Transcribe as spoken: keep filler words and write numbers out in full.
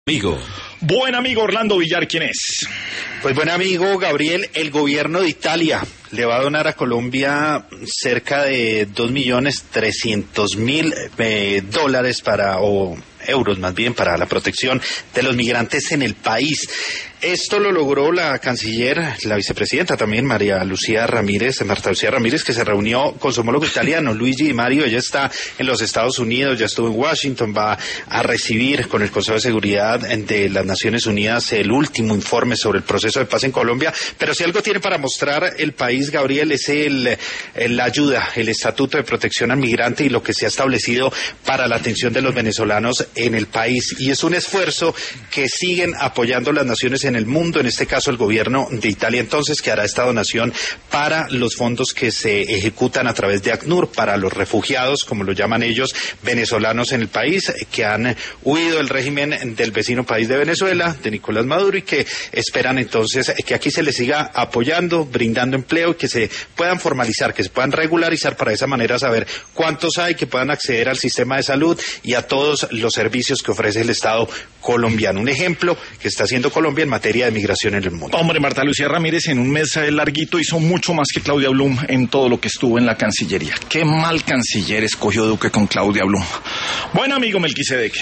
Amigo. Buen amigo Orlando Villar, ¿quién es? Pues buen amigo Gabriel, el gobierno de Italia le va a donar a Colombia cerca de dos millones trescientos mil dólares para, o euros más bien, para la protección de los migrantes en el país. Esto lo logró la canciller, la vicepresidenta también, María Lucía Ramírez, Marta Lucía Ramírez, que se reunió con su homólogo italiano, Luigi Di Mario. Ella está en los Estados Unidos, ya estuvo en Washington, va a recibir con el Consejo de Seguridad de las Naciones Unidas el último informe sobre el proceso de paz en Colombia. Pero si algo tiene para mostrar el país, Gabriel, es el, el la ayuda, el Estatuto de Protección al Migrante y lo que se ha establecido para la atención de los venezolanos en el país. Y es un esfuerzo que siguen apoyando las naciones en el mundo, en este caso el gobierno de Italia, entonces, que hará esta donación para los fondos que se ejecutan a través de ACNUR, para los refugiados, como lo llaman ellos, venezolanos en el país, que han huido del régimen del vecino país de Venezuela, de Nicolás Maduro, y que esperan entonces que aquí se les siga apoyando, brindando empleo, y que se puedan formalizar, que se puedan regularizar, para de esa manera saber cuántos hay, que puedan acceder al sistema de salud y a todos los servicios que ofrece el Estado colombiano. Un ejemplo que está haciendo Colombia en materia de migración en el mundo. Hombre, Marta Lucía Ramírez en un mes larguito hizo mucho más que Claudia Blum en todo lo que estuvo en la Cancillería. Qué mal canciller escogió Duque con Claudia Blum. Buen amigo Melquisedec.